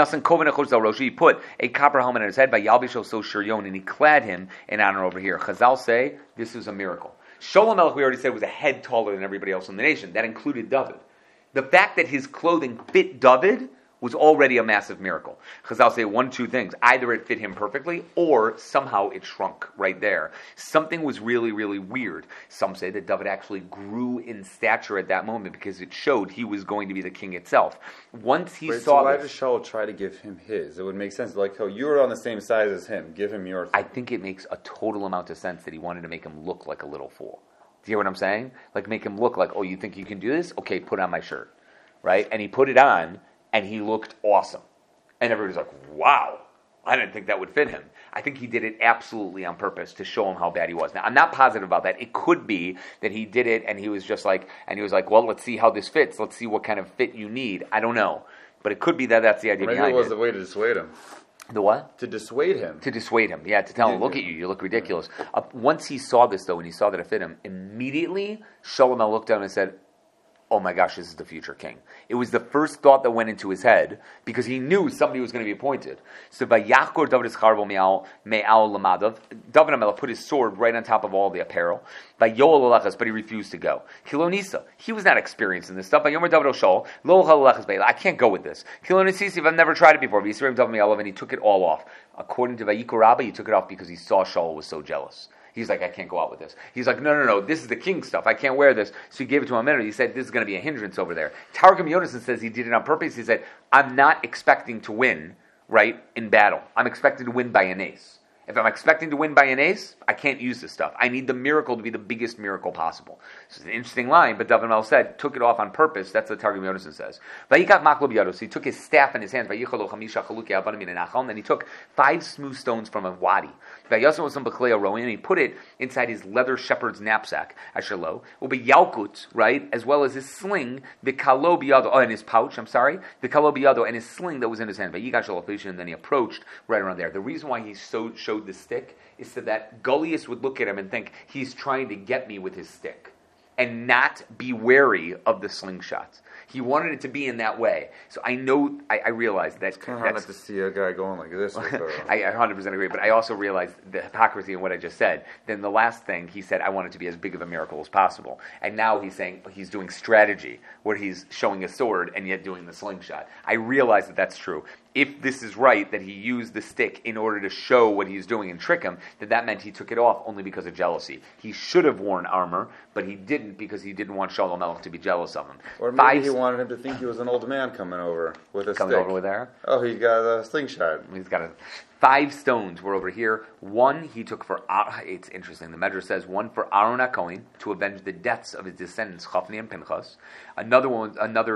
S1: He put a copper helmet on his head by Yalbishel So Shiryon, and he clad him in honor over here. Chazal say this is a miracle. Shalom Melech, we already said, was a head taller than everybody else in the nation. That included David. The fact that his clothing fit David was already a massive miracle. Chazal say one of two things. Either it fit him perfectly, or somehow it shrunk right there. Something was really, really weird. Some say that David actually grew in stature at that moment because it showed he was going to be the king itself. Once he saw
S3: why
S1: this...
S3: does Shaul try to give him his? It would make sense. Like, oh, you were on the same size as him. Give him yours.
S1: I think it makes a total amount of sense that he wanted to make him look like a little fool. Do you hear what I'm saying? Like, make him look like, oh, you think you can do this? Okay, put on my shirt. Right? And he put it on, and he looked awesome. And everybody's like, wow, I didn't think that would fit him. I think he did it absolutely on purpose to show him how bad he was. Now, I'm not positive about that. It could be that he did it and he was just like, well, let's see how this fits. Let's see what kind of fit you need. I don't know. But it could be that that's the idea
S3: Maybe
S1: behind
S3: it was
S1: it.
S3: the way to dissuade him.
S1: The what?
S3: To dissuade him.
S1: To dissuade him. Yeah, to tell him, look at you, you look ridiculous. Once he saw this, though, and he saw that it fit him, immediately, Shalomel looked down and said, oh my gosh, this is the future king. It was the first thought that went into his head because he knew somebody was going to be appointed. So Vayachkor David Escharvo me'al lamadav. David HaMelech put his sword right on top of all the apparel. Vayol alechas, but he refused to go. Kilonisa, he was not experienced in this stuff. Vayomer David Oshol lo alechas beila. I can't go with this. Kilonisisi, I've never tried it before. V'yisrael David me'alav, and he took it all off. According to Vayikor Rabba, he took it off because he saw Shaul was so jealous. He's like, I can't go out with this. He's like, no, this is the king stuff. I can't wear this. So he gave it to him. He said, this is going to be a hindrance over there. Targum Yonason says he did it on purpose. He said, I'm not expecting to win, right, in battle. I'm expecting to win by an ace. If I'm expecting to win by an ace, I can't use this stuff. I need the miracle to be the biggest miracle possible. This is an interesting line, but David HaMelech said, took it off on purpose. That's what Targum Yonason says. So he took his staff in his hands, and he took 5 smooth stones from a wadi. And he put it inside his leather shepherd's knapsack, right, as well as his sling, and his pouch, and his sling that was in his hand. And then he approached right around there. The reason why he showed the stick is so that Goliath would look at him and think, he's trying to get me with his stick, and not be wary of the slingshots. He wanted it to be in that way. So I realize that.
S3: It's kind of hard not to see a guy going like this.
S1: I 100% agree, but I also realized the hypocrisy in what I just said. Then the last thing, he said, I want it to be as big of a miracle as possible. And now he's saying he's doing strategy, where he's showing a sword and yet doing the slingshot. I realize that that's true. If this is right, that he used the stick in order to show what he's doing and trick him, that meant he took it off only because of jealousy. He should have worn armor, but he didn't because he didn't want Shalom Melech to be jealous of him.
S3: Or maybe he wanted him to think he was an old man coming over with a stick.
S1: Coming over there?
S3: Oh, he got a slingshot.
S1: He's got 5 stones were over here. 1 he took for, it's interesting, the Medrash says, 1 for Aaron HaKohen, to avenge the deaths of his descendants, Chafni and Pinchas. Chafni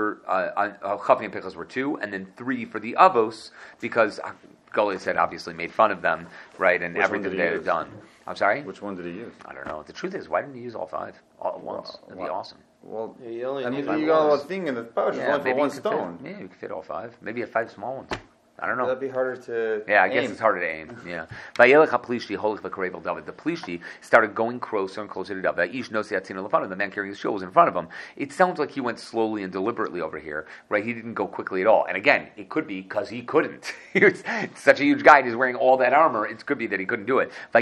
S1: and Pinchas were 2, and then 3 for the Avos, because Goliath had obviously made fun of them, right, and everything they had done. I'm sorry?
S3: Which one did he use?
S1: I don't know. The truth is, why didn't he use all 5 all at once? That'd be awesome.
S3: Well,
S2: yeah, you only need
S3: you got a thing in the pouch.
S1: Yeah,
S3: One for 1 stone.
S1: You could fit all 5. Maybe 5 small ones. I don't know.
S3: That'd be harder to
S1: I guess it's harder to aim. Yeah. The Plishti started going closer and closer to David. The man carrying his shield was in front of him. It sounds like he went slowly and deliberately over here, right? He didn't go quickly at all. And again, it could be because he couldn't. He was such a huge guy. He's wearing all that armor. It could be that he couldn't do it. Now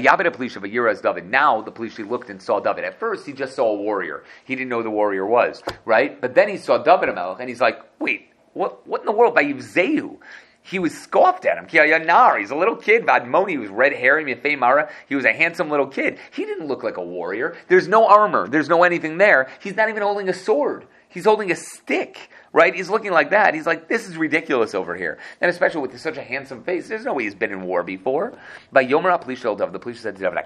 S1: the Plishti looked and saw David. At first, he just saw a warrior. He didn't know who the warrior was, right? But then he saw David HaMelech, and he's like, wait, what in the world? By Yivzehu? He was scoffed at him. He's a little kid. Vadmoni, he was red hair. He was a handsome little kid. He didn't look like a warrior. There's no armor. There's no anything there. He's not even holding a sword. He's holding a stick, right? He's looking like that. He's like, this is ridiculous over here. And especially with such a handsome face. There's no way he's been in war before. By Yomer HaPlisha, the police said to David,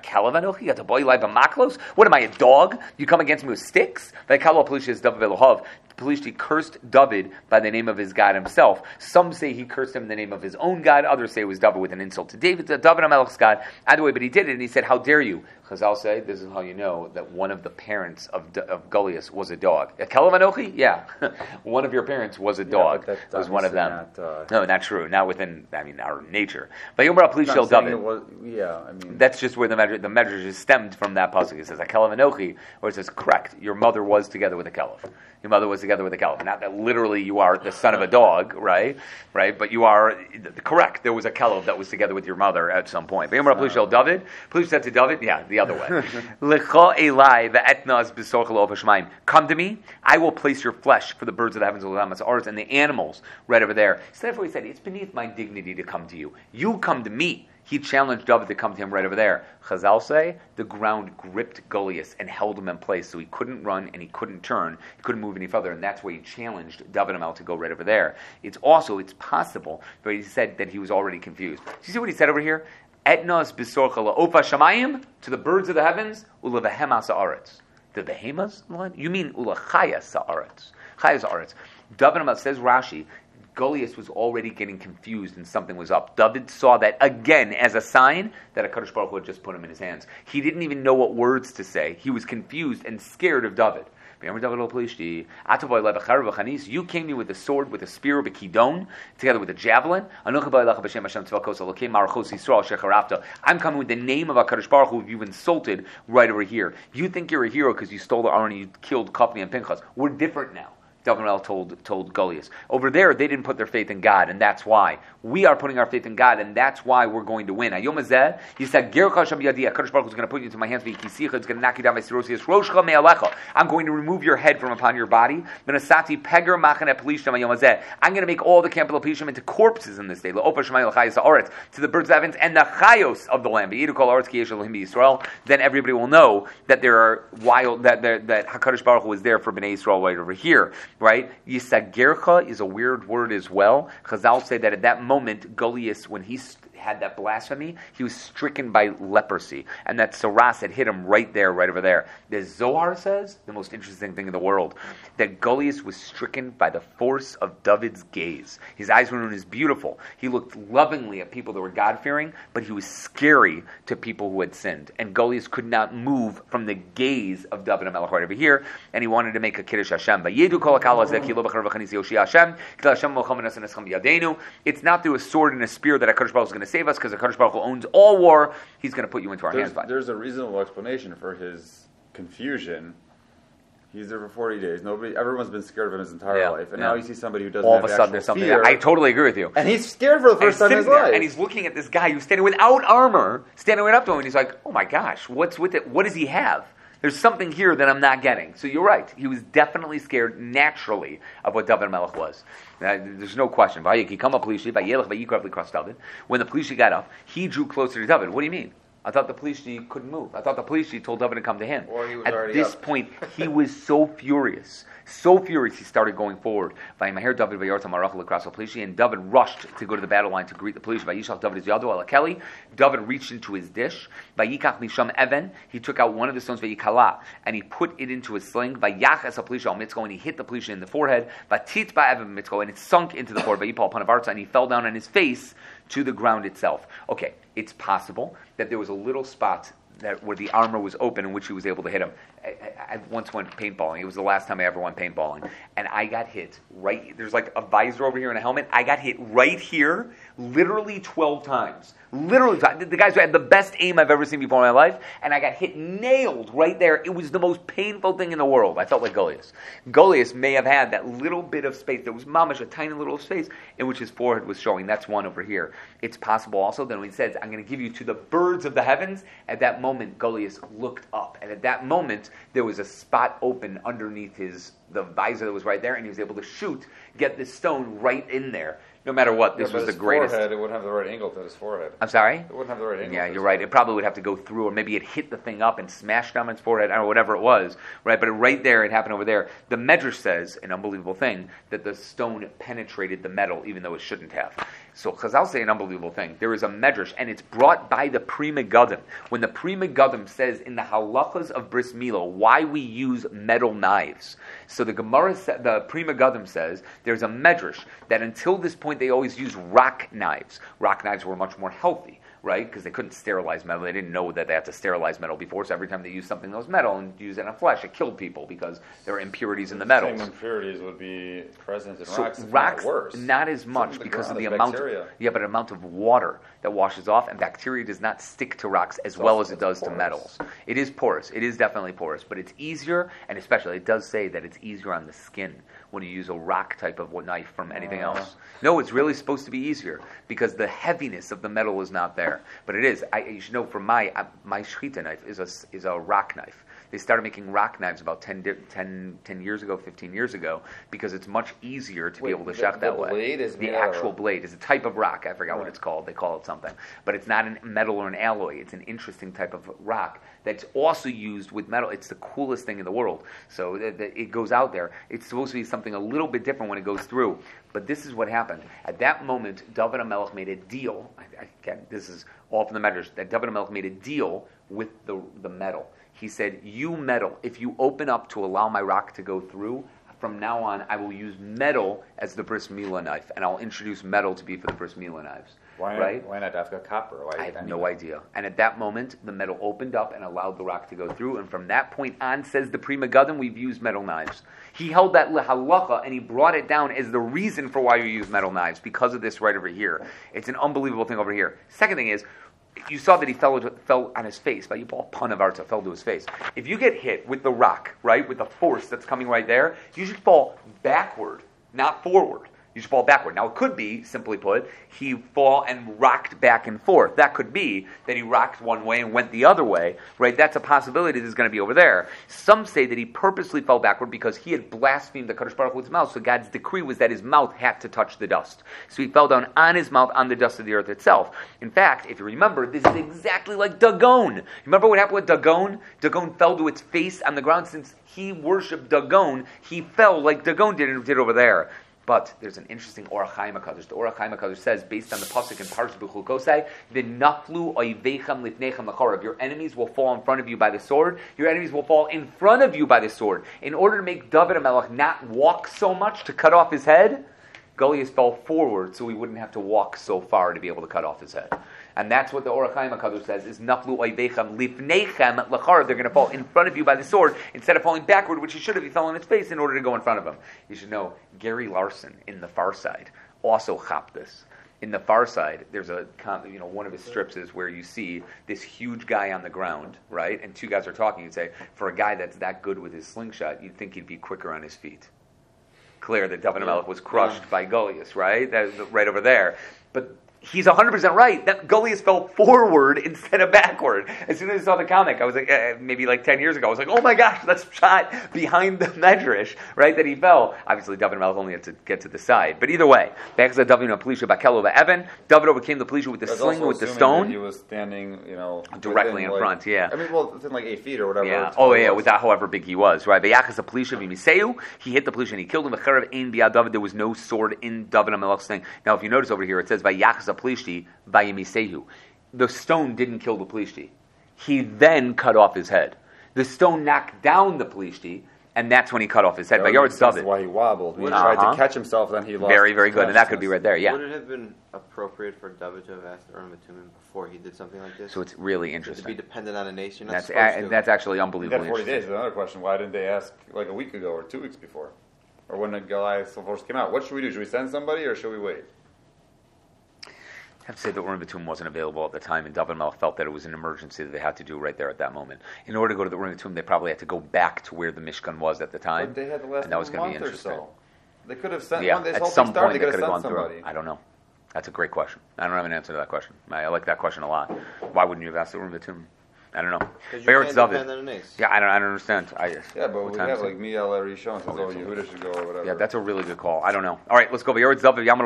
S1: what am I, a dog? You come against me with sticks? By Kalo HaPlisha is David Velohov. Pelishti cursed David by the name of his God himself. Some say he cursed him in the name of his own God. Others say it was David with an insult to David HaMelech's God. Either way, but he did it, and he said, how dare you? Chazal say, this is how you know that one of the parents of Goliath was a dog. A Kalav Anochi? Yeah. One of your parents was a dog.
S3: That
S1: was one of them.
S3: Not,
S1: no, not true. Not within, our nature. But Yomer HaPlisha David. That's just where the medrash is stemmed from that pasuk. It says, a Kalav Anochi, or it says, correct, your mother was together with a Kalav. Your mother was together with a Kelev. Not that literally you are the son of a dog, right? But you are correct. There was a Kelev that was together with your mother at some point. David, Plush said to David, yeah, the other way. Come to me, I will place your flesh for the birds of the heavens and the animals right over there. So therefore he said, it's beneath my dignity to come to you. You come to me. He challenged David to come to him right over there. Chazal say the ground gripped Goliath and held him in place, so he couldn't run and he couldn't turn, he couldn't move any further, and that's why he challenged David Amal to go right over there. It's possible, but he said that he was already confused. Do you see what he said over here? Etnos bisorcha la'ofa shamayim, to the birds of the heavens, ulevahem sa'aretz. The behemoths? You mean ulachaya sa'aretz. Chaya sa'aretz. David Amal says Rashi, Goliath was already getting confused and something was up. David saw that again as a sign that HaKadosh Baruch Hu had just put him in his hands. He didn't even know what words to say. He was confused and scared of David. You came to me with a sword, with a spear, with a kidon, together with a javelin. I'm coming with the name of HaKadosh Baruch Hu you've insulted right over here. You think you're a hero because you stole the armor and you killed Kafni and Pinchas. We're different now. David told Goliath. Over there, they didn't put their faith in God, and that's why. We are putting our faith in God, and that's why we're going to win. He said, HaKadosh Baruch Hu is going to put you into my hands, it's going to knock you down. I'm going to remove your head from upon your body. I'm going to make all the camp of Pelishtim into corpses in this day. To the birds of heavens and the chayos of the land. Then everybody will know that there are that HaKadosh Baruch Hu is there for Bnei Yisrael right over here. Right? Yisagercha is a weird word as well. Chazal say that at that moment, Goliath, when he had that blasphemy, he was stricken by leprosy. And that Saras had hit him right there, right over there. The Zohar says, the most interesting thing in the world, that Goliath was stricken by the force of David's gaze. His eyes were known as beautiful. He looked lovingly at people that were God-fearing, but he was scary to people who had sinned. And Goliath could not move from the gaze of David HaMelech right over here, and he wanted to make a Kiddush Hashem. It's not through a sword and a spear that HaKadosh Baruch Hu is going to save us, because HaKadosh Baruch Hu owns all war. He's going to put you into our hands.
S3: There's a reasonable explanation for his confusion. He's there for 40 days. Everyone's been scared of him his entire life, and now you see somebody who doesn't
S1: all
S3: have
S1: of a sudden there's something there. I totally agree with you.
S3: And he's scared for the first time in his life.
S1: And he's looking at this guy who's standing without armor, standing right up to him, and he's like, "Oh my gosh, what's with it? What does he have?" There's something here that I'm not getting. So you're right. He was definitely scared naturally of what David Melech was. There's no question. When the Pelishi got up, he drew closer to David. What do you mean? I thought the Pelishi couldn't move. I thought the Pelishi told David to come to him.
S2: Or he was
S1: At this point, he was so furious. He started going forward. And David rushed to go to the battle line to greet the Pelishi. David reached into his dish. He took out one of the stones, and he put it into his sling. And he hit the Pelishi in the forehead. And it sunk into the forehead. And he fell down on his face to the ground itself. Okay, it's possible that there was a little spot where the armor was open in which he was able to hit him. I once went paintballing. It was the last time I ever went paintballing. And I got hit right, there's like a visor over here and a helmet. I got hit right here, literally 12 times. Literally, the guys who had the best aim I've ever seen before in my life, and I got hit nailed right there. It was the most painful thing in the world. I felt like Goliath. Goliath may have had that little bit of space. There was mamash, a tiny little space in which his forehead was showing. That's one over here. It's possible also that when he says, I'm going to give you to the birds of the heavens, at that moment, Goliath looked up. And at that moment, there was a spot open underneath the visor that was right there, and he was able to get this stone right in there. No matter what, this was the greatest.
S3: Forehead, it wouldn't have the right angle to his forehead.
S1: I'm sorry?
S3: It wouldn't have the right angle.
S1: Yeah, you're right. It probably would have to go through, or maybe it hit the thing up and smashed down his forehead, or whatever it was, right? But right there, it happened over there. The Medrash says, an unbelievable thing, that the stone penetrated the metal, even though it shouldn't have. So Chazal say an unbelievable thing. There is a Medrash, and it's brought by the Pri Megadim. When the Pri Megadim says in the halachas of Bris Milah why we use metal knives. So the Gemara, the Pri Megadim says, there's a Medrash that until this point they always used rock knives. Rock knives were much more healthy. right? Because they couldn't sterilize metal. They didn't know that they had to sterilize metal before, so every time they used something that was metal and used it on flesh, it killed people because there were impurities in the metals.
S3: Same impurities would be present in
S1: So
S3: rocks, if
S1: rocks,
S3: not worse.
S1: not as much
S3: Some of
S1: because of
S3: ground
S1: the
S3: is
S1: amount.
S3: bacteria.
S1: But amount of water that washes off, and bacteria does not stick to rocks as well as it does to
S3: porous.
S1: metals. It is porous. It is definitely porous, but it's easier, and especially it does say that it's easier on the skin when you use a rock type of knife from anything else. No, it's really supposed to be easier because the heaviness of the metal is not there. But it is. You should know from my shechita knife is a rock knife. They started making rock knives about 10 years ago, 15 years ago, because it's much easier to be able to shech that way.
S3: Blade is
S1: the
S3: made out of
S1: actual blade is a type of rock. I forgot what it's called. They call it something. But it's not a metal or an alloy. It's an interesting type of rock that's also used with metal. It's the coolest thing in the world. So it goes out there. It's supposed to be something a little bit different when it goes through. But this is what happened. At that moment, David HaMelech made a deal. Again, this is all from the Medrash. That David HaMelech made a deal with the metal. He said, you metal, if you open up to allow my rock to go through, from now on I will use metal as the bris milah knife, and I'll introduce metal to be for the bris milah knives.
S3: Why not Dafka copper?
S1: I have no idea. And at that moment, the metal opened up and allowed the rock to go through, and from that point on, says the Pri Megadim, we've used metal knives. He held that halacha, and he brought it down as the reason for why you use metal knives, because of this right over here. It's an unbelievable thing over here. Second thing is, you saw that he fell on his face. By Yipol Pun of Arta fell to his face. If you get hit with the rock, right, with the force that's coming right there, you should fall backward, not forward. You should fall backward. Now, it could be, simply put, he fall and rocked back and forth. That could be that he rocked one way and went the other way, right? That's a possibility that's going to be over there. Some say that he purposely fell backward because he had blasphemed the Kadosh Baruch Hu with his mouth, so God's decree was that his mouth had to touch the dust. So he fell down on his mouth on the dust of the earth itself. In fact, if you remember, this is exactly like Dagon. Remember what happened with Dagon? Dagon fell to its face on the ground. Since he worshipped Dagon, he fell like Dagon did over there. But there's an interesting Orach Chaim HaKadosh. The Orach Chaim HaKadosh says, based on the pasuk in Parshas B'chukosai, "V'naflu oivechem lifnechem lachorav." Your enemies will fall in front of you by the sword. Your enemies will fall in front of you by the sword. In order to make David HaMelech not walk so much to cut off his head, Goliath fell forward so he wouldn't have to walk so far to be able to cut off his head. And that's what the Orach Chaim HaKadosh says, is naflu oivechem lifnechem lachorav. They're going to fall in front of you by the sword instead of falling backward, which he should have. He fell on his face in order to go in front of him. You should know, Gary Larson in The Far Side also chopped this. In The Far Side, there's one of his strips is where you see this huge guy on the ground, right? And two guys are talking. You'd say, for a guy that's that good with his slingshot, you'd think he'd be quicker on his feet. Clear that David HaMelech was crushed by Goliath, right? That's right over there. But he's 100% right. That Goliath fell forward instead of backward. As soon as I saw the comic, I was like, maybe like 10 years ago, I was like, oh my gosh, that's shot behind the Medrash, right, that he fell. Obviously, David HaMelech only had to get to the side. But either way, back to David HaPelisha Bakelo Evan, David overcame the Pelisha with the sling, with the stone.
S3: He was standing,
S1: directly in front, yeah.
S3: I mean, within like 8 feet or whatever.
S1: Yeah. Oh, yeah, without however big he was, right? Bayachas Pelisha v'miseu, he hit the Pelisha and he killed him. V'cherev ein biyad David, there was no sword in David HaMelech's thing. Now, if you notice over here, it says Bayachas Pelishti v'yimisehu. The stone didn't kill the Pelishti. He then cut off his head. The stone knocked down the Pelishti, and that's when he cut off his head. But David.
S3: That's why he wobbled. He tried to catch himself, then he lost.
S1: Very, very good. And that could be right there, yeah.
S2: Would it have been appropriate for David to have asked Urim and Thummim before he did something like this?
S1: So it's really interesting.
S2: To be dependent on a nation?
S1: That's actually unbelievably
S3: That 40
S1: interesting.
S3: days is another question. Why didn't they ask like a week ago or 2 weeks before? Or when the Goliath first came out? What should we do? Should we send somebody or should we wait?
S1: I have to say that Urim V'Tumim wasn't available at the time, and David HaMelech felt that it was an emergency that they had to do right there at that moment. In order to go to the Urim V'Tumim, they probably had to go back to where the Mishkan was at the time.
S3: But they had the last
S1: and that was
S3: month
S1: be
S3: or so. They could have sent
S1: yeah,
S3: this
S1: at
S3: whole
S1: some
S3: thing started,
S1: point
S3: they
S1: they
S3: could
S1: could
S3: have
S1: have
S3: sent
S1: gone
S3: somebody.
S1: through. I don't know. That's a great question. I don't have an answer to that question. I like that question a lot. Why wouldn't you have asked the Urim V'Tumim? I don't know.
S2: Because
S1: But
S2: you
S1: it's
S2: can't
S1: David.
S2: depend on an ace.
S1: Yeah, I don't understand.
S3: Yeah, but
S1: what
S3: we
S1: time
S3: have
S1: is it?
S3: like Miel Rishon says, Yehuda should go or whatever.
S1: Yeah, that's a really good call. I don't know. All right, let's go. David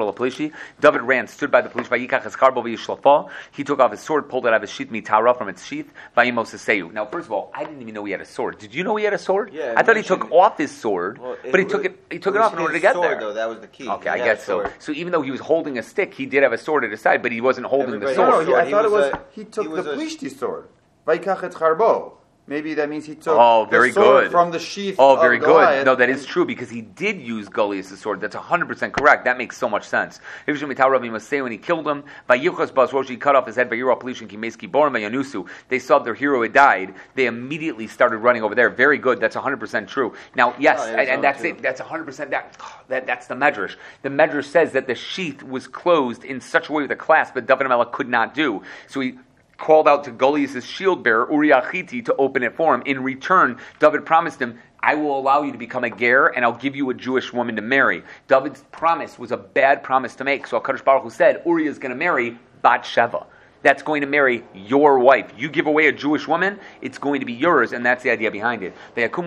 S1: ran, stood by the Pelish. He took off his sword, pulled it out of his sheath, mitara from its sheath. Now, first of all, I didn't even know he had a sword. Did you know he had a sword?
S2: Yeah,
S1: I thought he took off his sword, but he took it off in order to get there.
S2: Though, that was the key.
S1: Okay, I guess so. So even though he was holding a stick, he did have a sword at his side, but he wasn't holding the
S2: Everybody
S1: sword.
S2: had a sword.
S3: I thought it was
S2: He
S3: he took
S2: was
S3: the
S2: a-
S3: Plishti sword. Vaikach et Charbo. maybe that means he took
S1: very
S3: the sword
S1: good.
S3: from the sheath.
S1: Oh, very
S3: of Goliath.
S1: good. No, that is true because he did use Goliath's sword. That's 100% correct. That makes so much sense. Rabbi must say when he killed him, he cut off his head. They saw their hero had died. They immediately started running over there. Very good. That's 100% true. Now, yes, and that's it. That's 100%. That's the Medrash. The Medrash says that the sheath was closed in such a way with a clasp that David HaMelech could not do. So he called out to Goliath's shield bearer, Uriah Chiti, to open it for him. In return, David promised him, I will allow you to become a ger, and I'll give you a Jewish woman to marry. David's promise was a bad promise to make, so HaKadosh Baruch Hu said, Uriah is going to marry Bathsheba. That's going to marry your wife. You give away a Jewish woman, it's going to be yours, and that's the idea behind it.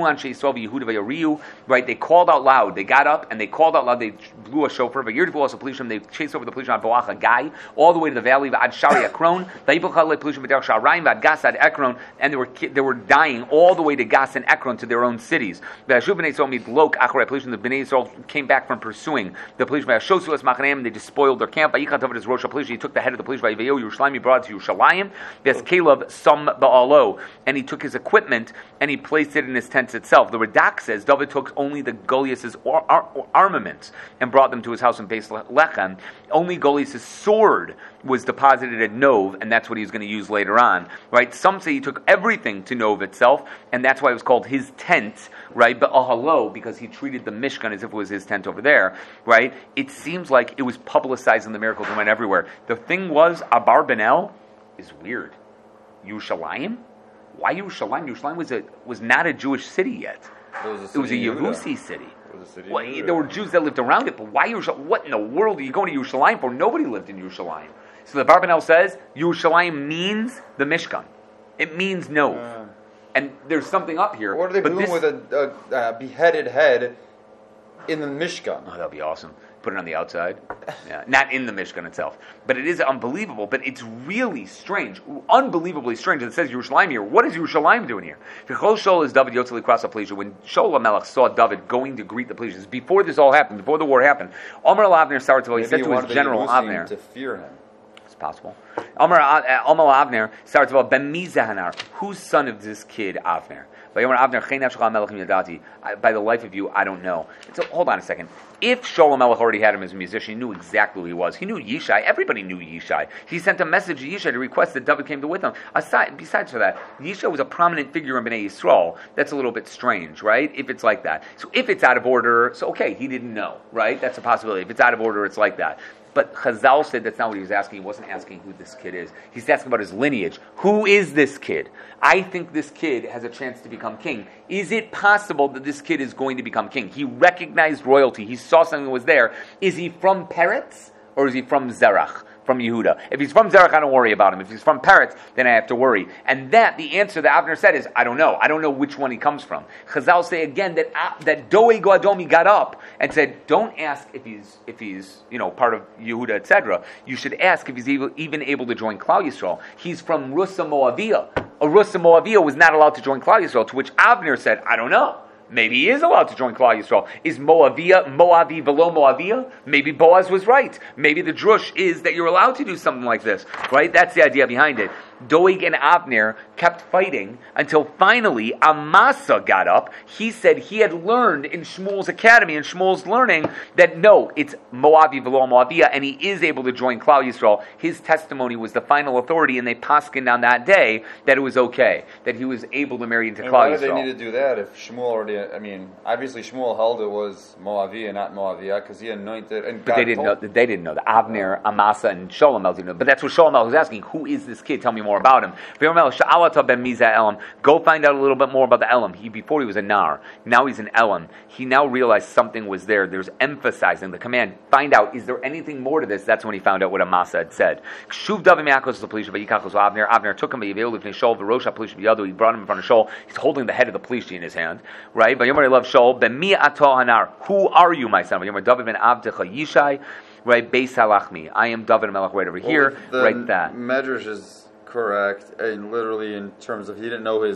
S1: Right? They called out loud. They got up and they called out loud. They blew a shofar. They chased over the Plishtim on Boach Gai, all the way to the valley of Ad Shari Ekron. And they were dying all the way to Gas and Ekron, to their own cities. The Bnei Yisrael came back from pursuing the Plishtim. And they despoiled their camp. He took the head of the Plishtim. Brought to Yerushalayim. There's Caleb Sam Ba'alo, and he took his equipment and he placed it in his tents itself. The Radak says David took only the Goliath's armaments and brought them to his house in Beis Lechem. Only Goliath's sword was deposited at Nov, and that's what he was going to use later on. Right? Some say he took everything to Nov itself, and that's why it was called his tent. Right? But Ahalo, because he treated the Mishkan as if it was his tent over there. Right? It seems like it was publicizing the miracles and went everywhere. The thing was, Abarbanel is weird. Yerushalayim? Why Yerushalayim? Yerushalayim was not a Jewish city yet. It was a Yevusi city. There were Jews that lived around it, but why Yerushalayim? What in the world are you going to Yerushalayim for? Nobody lived in Yerushalayim. So the Barbanel says Yerushalayim means the Mishkan. It means Nov. And there's something up here.
S3: What are they doing with a beheaded head in the Mishkan?
S1: Oh, that'll be awesome. Put it on the outside. Yeah, not in the Mishkan itself. But it is unbelievable. But it's really strange. Unbelievably strange. It says Yerushalayim here. What is Yerushalayim doing here? When Shaul HaMelech saw David going to greet the Plishtim, before this all happened, before the war happened, Amar Avner Sartzvah, he said to his general Avner,
S3: to fear him.
S1: It's possible. Amar Avner Sartzvah, Ben Mizahanar. Whose son is this kid, Avner? By the life of you, I don't know. So hold on a second. If Shaul HaMelech already had him as a musician, he knew exactly who he was. He knew Yishai. Everybody knew Yishai. He sent a message to Yishai to request that David came to with him. Besides for that, Yishai was a prominent figure in Bnei Yisrael. That's a little bit strange, right? If it's like that. So if it's out of order, so okay, he didn't know, right? That's a possibility. If it's out of order, it's like that. But Chazal said that's not what he was asking. He wasn't asking who this kid is. He's asking about his lineage. Who is this kid? I think this kid has a chance to become king. Is it possible that this kid is going to become king? He recognized royalty. He saw something that was there. Is he from Peretz or is he from Zerach? From Yehuda. If he's from Zerach, I don't worry about him. If he's from Peretz, then I have to worry. And the answer that Avner said is, I don't know. I don't know which one he comes from. Chazal say again that Doeg Adomi got up and said, don't ask if he's part of Yehuda, etc. You should ask if he's even able to join Klal Yisrael. He's from Rusa Moavia. A Rusa Moavia was not allowed to join Klal Yisrael, to which Avner said, I don't know. Maybe he is allowed to join Klal Yisrael. Is Moavi below Moavia? Maybe Boaz was right. Maybe the drush is that you're allowed to do something like this, right? That's the idea behind it. Doeg and Avner kept fighting until finally Amasa got up. He said he had learned in Shmuel's academy, in Shmuel's learning, that no, it's Moavi below Moavia, and he is able to join Klal Yisrael. His testimony was the final authority, and they paskined on that day that it was okay, that he was able to marry into Klal Yisrael.
S3: Why did they need to do that if Shmuel already, obviously Shmuel held it was Moavia, not Moavia, because he anointed, and
S1: but they didn't know that. Avner, Amasa, and Sholomel didn't know. But that's what Sholomel was asking. Who is this kid? Tell me more about him. Go find out a little bit more about the Elam. Before he was a Nar. Now he's an Elam. He now realized something was there. There's emphasizing the command. Find out, is there anything more to this? That's when he found out what Amasa had said. Avner took him, he brought him in front of Shaul. He's holding the head of the Plishti in his hand. Right? Who are you, my son? Right? Beis Halachmi. I am David HaMelech right over here. Right that.
S3: Medrash is correct, and literally in terms of he didn't know his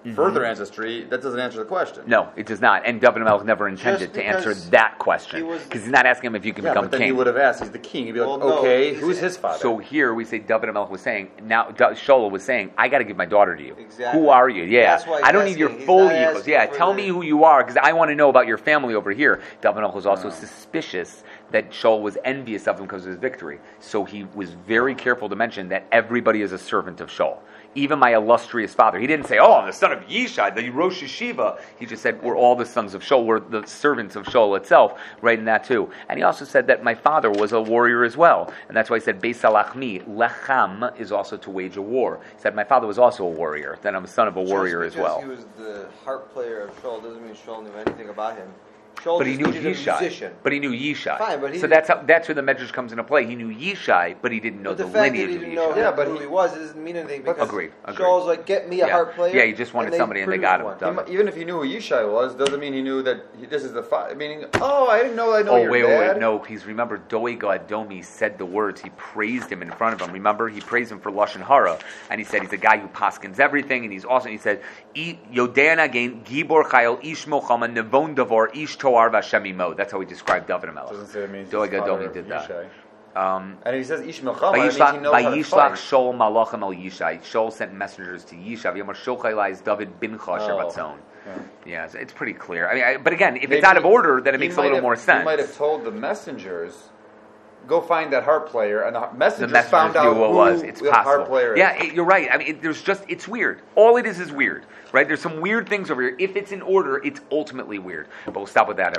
S3: further ancestry, that doesn't answer the question.
S1: No, it does not. And David Melech never intended
S2: Just
S1: to answer
S2: because
S1: that question
S2: he was-
S1: because he's not asking him if you can
S3: Yeah,
S1: become
S3: but then
S1: king.
S3: he would have asked. He's the king. He'd be like,
S2: Well, no,
S3: okay,
S2: he's-
S3: who's his father?
S1: So here we say David Melech was saying, now Shaul was saying, I got to give my daughter to you.
S2: Exactly.
S1: Who are you? Yeah,
S2: That's why he's
S1: I don't need your
S2: asking. He's
S1: full
S2: not
S1: equals.
S2: asking
S1: Yeah,
S2: for
S1: tell
S2: the-
S1: me who you are because I want to know about your family over here. David Melech was also suspicious that Shaul was envious of him because of his victory. So he was very careful to mention that everybody is a servant of Shaul. Even my illustrious father. He didn't say, oh, I'm the son of Yishai, the Rosh Yeshiva. He just said, we're all the sons of Shaul. We're the servants of Shaul itself, right in that too. And he also said that my father was a warrior as well. And that's why he said, Beis Alachmi, Lecham is also to wage a war. He said, my father was also a warrior. Then I'm a son of a warrior as well.
S2: He was the harp player of Shaul doesn't mean Shaul knew anything about him. Shaul
S1: But he
S2: just
S1: knew
S2: needed a
S1: Yishai.
S2: musician.
S1: But he knew Yishai.
S2: Fine, but he
S1: so
S2: didn't-
S1: that's where the Medrash comes into play. He knew Yishai, but he didn't know
S2: But
S1: the
S2: the fact that
S1: lineage
S2: he
S1: of
S2: didn't know
S1: Yishai.
S3: Yeah, but
S2: who he was, it doesn't mean anything because
S1: Agreed.
S2: Shaul's like, get me a harp player.
S1: Yeah, he just wanted
S2: and they
S1: somebody and they
S2: produced
S1: got him.
S2: one.
S1: Done.
S3: Even if he knew who Yishai was, doesn't mean he knew that this is the father. Meaning, oh, I didn't know. I know
S1: Oh,
S3: your
S1: wait,
S3: dad.
S1: no. He's remember Doeg Adomi said the words. He praised him in front of him. Remember, he praised him for Lashon Hara, and he said he's a guy who paskins everything, and he's awesome. He said, Yodan again, Gibor Chayil, Ish Mochama, Nevon Davor, Ish Toar Vashemimo. That's how he described David Melech.
S3: Doesn't say it means
S1: Doeg
S3: he's father
S1: Adomi
S3: of
S1: did that.
S3: Yishai. And he says Ishmael Chama. That means he knows how to
S1: Vayishlach
S3: fight.
S1: Shaul Malachim El Yishai. Shaul sent messengers to Yishai. Yomar Shochai is David bin Chasher. Yeah, it's pretty clear. I mean, but again, if it's out of order, then it makes a little more sense.
S3: He might have told the messengers, go find that harp player, and the
S1: The
S3: messengers
S1: messengers
S3: found out
S1: knew what
S3: who
S1: it was. It's
S3: the
S1: possible.
S3: harp player is.
S1: Yeah, you're right. I mean, it's weird. All it is weird, right? There's some weird things over here. If it's in order, it's ultimately weird. But we'll stop with that.